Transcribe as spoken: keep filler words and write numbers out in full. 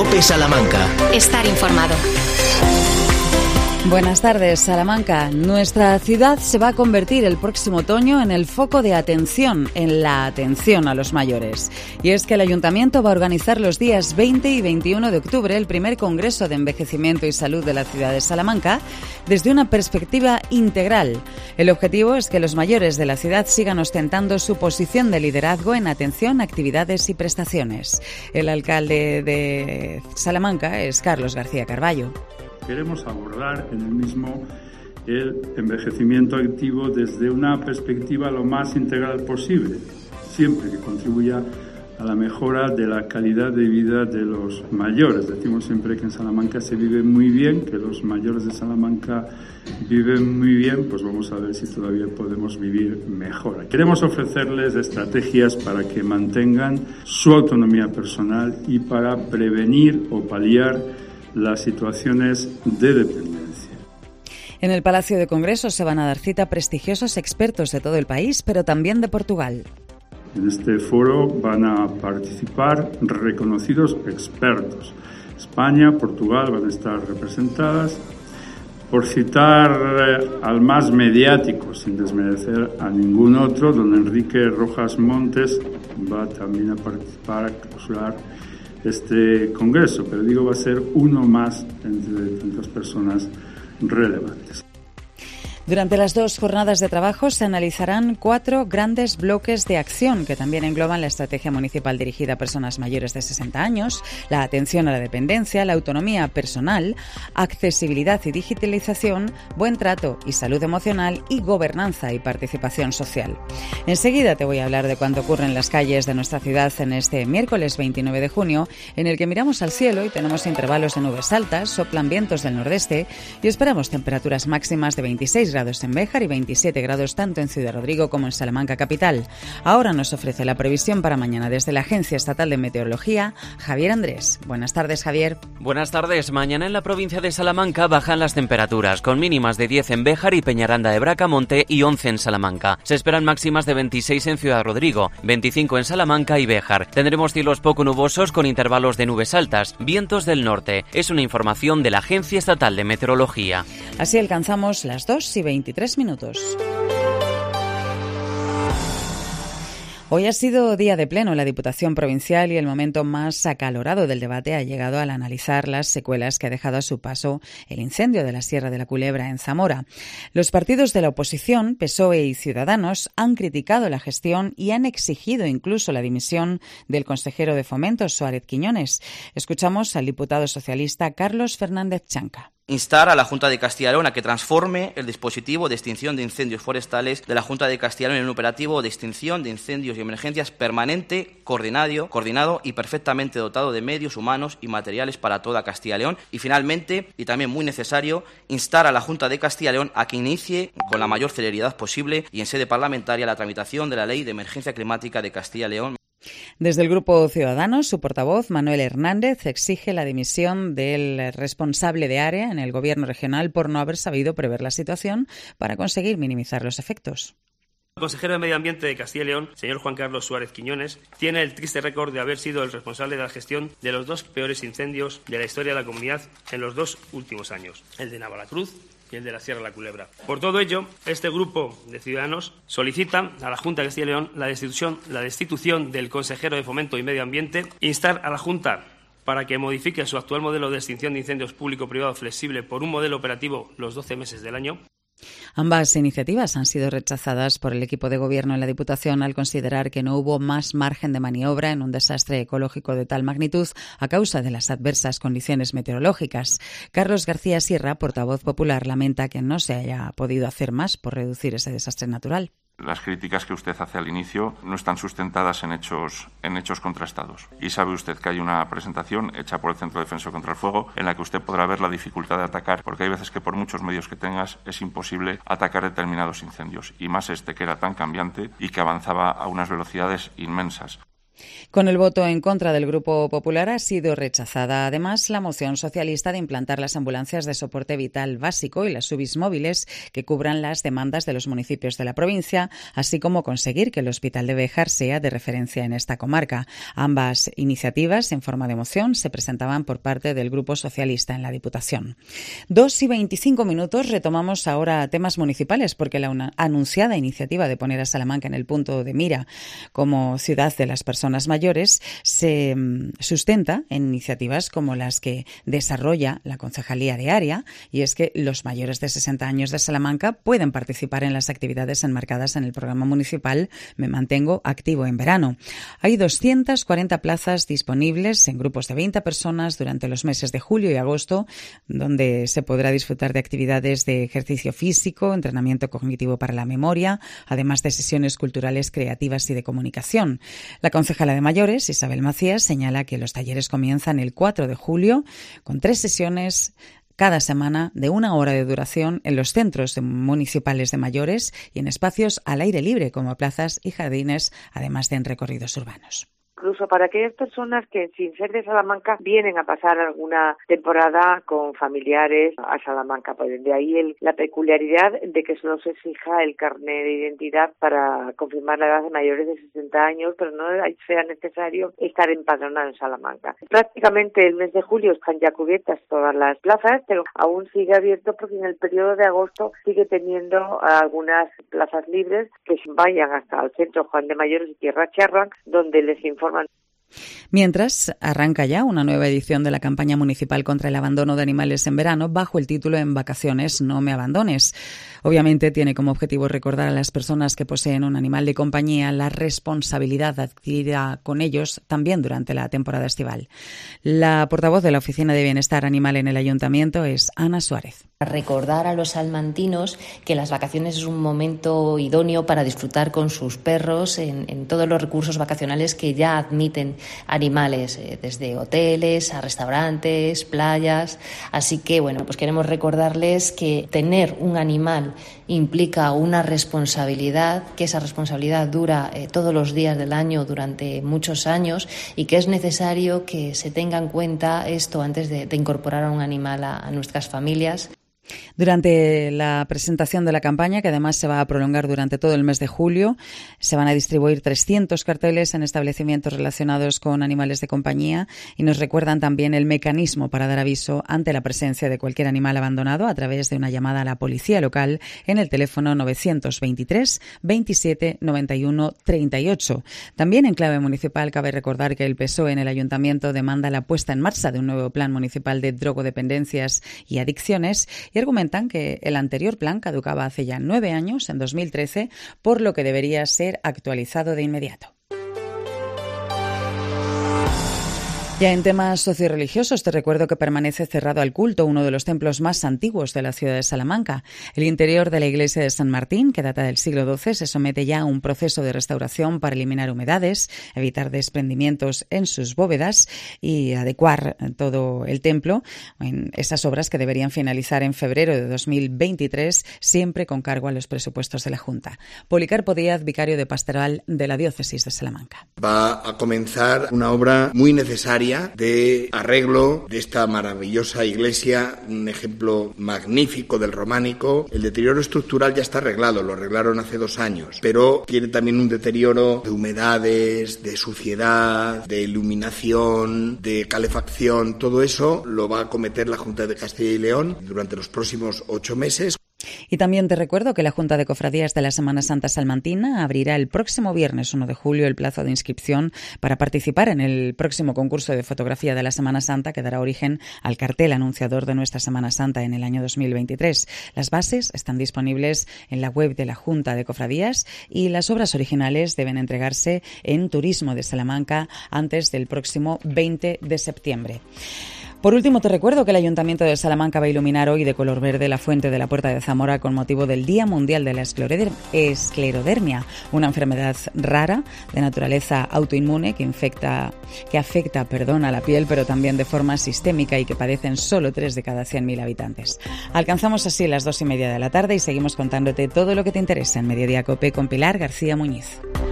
COPE Salamanca. Estar informado. Buenas tardes, Salamanca. Nuestra ciudad se va a convertir el próximo otoño en el foco de atención, en la atención a los mayores. Y es que el Ayuntamiento va a organizar los días veinte y veintiuno de octubre el primer Congreso de Envejecimiento y Salud de la ciudad de Salamanca desde una perspectiva integral. El objetivo es que los mayores de la ciudad sigan ostentando su posición de liderazgo en atención, actividades y prestaciones. El alcalde de Salamanca es Carlos García Carballo. Queremos abordar en el mismo el envejecimiento activo desde una perspectiva lo más integral posible, siempre que contribuya a la mejora de la calidad de vida de los mayores. Decimos siempre que en Salamanca se vive muy bien, que los mayores de Salamanca viven muy bien, pues vamos a ver si todavía podemos vivir mejor. Queremos ofrecerles estrategias para que mantengan su autonomía personal y para prevenir o paliar las situaciones de dependencia. En el Palacio de Congresos se van a dar cita a prestigiosos expertos de todo el país, pero también de Portugal. En este foro van a participar reconocidos expertos. España, Portugal van a estar representadas. Por citar al más mediático, sin desmerecer a ningún otro, don Enrique Rojas Montes va también a participar, a clausurar este congreso, pero digo, va a ser uno más entre tantas personas relevantes. Durante las dos jornadas de trabajo se analizarán cuatro grandes bloques de acción que también engloban la estrategia municipal dirigida a personas mayores de sesenta años, la atención a la dependencia, la autonomía personal, accesibilidad y digitalización, buen trato y salud emocional y gobernanza y participación social. Enseguida te voy a hablar de cuánto ocurre en las calles de nuestra ciudad en este miércoles veintinueve de junio, en el que miramos al cielo y tenemos intervalos de nubes altas, soplan vientos del nordeste y esperamos temperaturas máximas de veintiséis grados en Béjar y veintisiete grados tanto en Ciudad Rodrigo como en Salamanca capital. Ahora nos ofrece la previsión para mañana desde la Agencia Estatal de Meteorología, Javier Andrés. Buenas tardes, Javier. Buenas tardes. Mañana en la provincia de Salamanca bajan las temperaturas, con mínimas de diez en Béjar y Peñaranda de Bracamonte y once en Salamanca. Se esperan máximas de veintiséis en Ciudad Rodrigo, veinticinco en Salamanca y Béjar. Tendremos cielos poco nubosos con intervalos de nubes altas, vientos del norte. Es una información de la Agencia Estatal de Meteorología. Así alcanzamos las dos y veintitrés minutos. Hoy ha sido día de pleno en la Diputación Provincial y el momento más acalorado del debate ha llegado al analizar las secuelas que ha dejado a su paso el incendio de la Sierra de la Culebra en Zamora. Los partidos de la oposición, P S O E y Ciudadanos, han criticado la gestión y han exigido incluso la dimisión del consejero de Fomento, Suárez Quiñones. Escuchamos al diputado socialista Carlos Fernández Chanca. Instar a la Junta de Castilla y León a que transforme el dispositivo de extinción de incendios forestales de la Junta de Castilla y León en un operativo de extinción de incendios y emergencias permanente, coordinado, coordinado y perfectamente dotado de medios humanos y materiales para toda Castilla y León. Y finalmente, y también muy necesario, instar a la Junta de Castilla y León a que inicie con la mayor celeridad posible y en sede parlamentaria la tramitación de la Ley de Emergencia Climática de Castilla y León. Desde el Grupo Ciudadanos, su portavoz, Manuel Hernández, exige la dimisión del responsable de área en el Gobierno regional por no haber sabido prever la situación para conseguir minimizar los efectos. El consejero de Medio Ambiente de Castilla y León, señor Juan Carlos Suárez Quiñones, tiene el triste récord de haber sido el responsable de la gestión de los dos peores incendios de la historia de la comunidad en los dos últimos años, el de Navalacruz y el de la Sierra de la Culebra. Por todo ello, este grupo de ciudadanos solicita a la Junta de Castilla y León la destitución, la destitución del consejero de Fomento y Medio Ambiente, instar a la Junta para que modifique su actual modelo de extinción de incendios público-privado flexible por un modelo operativo los doce meses del año. Ambas iniciativas han sido rechazadas por el equipo de gobierno en la Diputación al considerar que no hubo más margen de maniobra en un desastre ecológico de tal magnitud a causa de las adversas condiciones meteorológicas. Carlos García Sierra, portavoz popular, lamenta que no se haya podido hacer más por reducir ese desastre natural. Las críticas que usted hace al inicio no están sustentadas en hechos, en hechos contrastados. Y sabe usted que hay una presentación hecha por el Centro de Defensa contra el Fuego en la que usted podrá ver la dificultad de atacar, porque hay veces que por muchos medios que tengas es imposible atacar determinados incendios, y más este que era tan cambiante y que avanzaba a unas velocidades inmensas. Con el voto en contra del Grupo Popular ha sido rechazada, además, la moción socialista de implantar las ambulancias de soporte vital básico y las U B Is móviles que cubran las demandas de los municipios de la provincia, así como conseguir que el Hospital de Béjar sea de referencia en esta comarca. Ambas iniciativas, en forma de moción, se presentaban por parte del Grupo Socialista en la Diputación. Dos y veinticinco minutos, retomamos ahora temas municipales, porque la una, anunciada iniciativa de poner a Salamanca en el punto de mira como ciudad de las personas mayores se sustenta en iniciativas como las que desarrolla la Concejalía de Área, y es que los mayores de sesenta años de Salamanca pueden participar en las actividades enmarcadas en el programa municipal Me Mantengo Activo en Verano. Hay doscientas cuarenta plazas disponibles en grupos de veinte personas durante los meses de julio y agosto, donde se podrá disfrutar de actividades de ejercicio físico, entrenamiento cognitivo para la memoria, además de sesiones culturales, creativas y de comunicación. La concejala de Mayores, Isabel Macías, señala que los talleres comienzan el cuatro de julio con tres sesiones cada semana de una hora de duración en los centros municipales de mayores y en espacios al aire libre como plazas y jardines, además de en recorridos urbanos. Incluso para aquellas personas que, sin ser de Salamanca, vienen a pasar alguna temporada con familiares a Salamanca. Pues de ahí el, la peculiaridad de que solo se exija el carnet de identidad para confirmar la edad de mayores de sesenta años, pero no sea necesario estar empadronado en Salamanca. Prácticamente el mes de julio están ya cubiertas todas las plazas, pero aún sigue abierto porque en el periodo de agosto sigue teniendo algunas plazas libres que vayan hasta el centro Juan de Mayores y Tierra Charran, donde les informan. Mientras, arranca ya una nueva edición de la campaña municipal contra el abandono de animales en verano bajo el título En vacaciones no me abandones. Obviamente tiene como objetivo recordar a las personas que poseen un animal de compañía la responsabilidad adquirida con ellos también durante la temporada estival. La portavoz de la Oficina de Bienestar Animal en el Ayuntamiento es Ana Suárez. Recordar a los salmantinos que las vacaciones es un momento idóneo para disfrutar con sus perros en, en todos los recursos vacacionales que ya admiten animales, eh, desde hoteles a restaurantes, playas. Así que, bueno, pues queremos recordarles que tener un animal implica una responsabilidad, que esa responsabilidad dura eh, todos los días del año durante muchos años y que es necesario que se tenga en cuenta esto antes de, de incorporar a un animal a, a nuestras familias. Durante la presentación de la campaña, que además se va a prolongar durante todo el mes de julio, se van a distribuir trescientos carteles en establecimientos relacionados con animales de compañía y nos recuerdan también el mecanismo para dar aviso ante la presencia de cualquier animal abandonado a través de una llamada a la policía local en el teléfono novecientos veintitrés veintisiete noventa y uno treinta y ocho. También en clave municipal cabe recordar que el P S O E en el Ayuntamiento demanda la puesta en marcha de un nuevo plan municipal de drogodependencias y adicciones y argumentan que el anterior plan caducaba hace ya nueve años, en dos mil trece, por lo que debería ser actualizado de inmediato. Ya en temas socioreligiosos, te recuerdo que permanece cerrado al culto uno de los templos más antiguos de la ciudad de Salamanca. El interior de la iglesia de San Martín, que data del siglo doce, se somete ya a un proceso de restauración para eliminar humedades, evitar desprendimientos en sus bóvedas y adecuar todo el templo en esas obras que deberían finalizar en febrero de dos mil veintitrés, siempre con cargo a los presupuestos de la Junta. Policarpo Díaz, vicario de Pastoral de la Diócesis de Salamanca. Va a comenzar una obra muy necesaria de arreglo de esta maravillosa iglesia, un ejemplo magnífico del románico. El deterioro estructural ya está arreglado, lo arreglaron hace dos años, pero tiene también un deterioro de humedades, de suciedad, de iluminación, de calefacción. Todo eso lo va a acometer la Junta de Castilla y León durante los próximos ocho meses. Y también te recuerdo que la Junta de Cofradías de la Semana Santa Salmantina abrirá el próximo viernes uno de julio el plazo de inscripción para participar en el próximo concurso de fotografía de la Semana Santa que dará origen al cartel anunciador de nuestra Semana Santa en el año dos mil veintitrés. Las bases están disponibles en la web de la Junta de Cofradías y las obras originales deben entregarse en Turismo de Salamanca antes del próximo veinte de septiembre. Por último, te recuerdo que el Ayuntamiento de Salamanca va a iluminar hoy de color verde la fuente de la Puerta de Zamora con motivo del Día Mundial de la Esclerodermia, una enfermedad rara de naturaleza autoinmune que infecta, que afecta, perdón, a la piel, pero también de forma sistémica y que padecen solo tres de cada cien mil habitantes. Alcanzamos así las dos y media de la tarde y seguimos contándote todo lo que te interesa en Mediodía COPE con Pilar García Muñiz.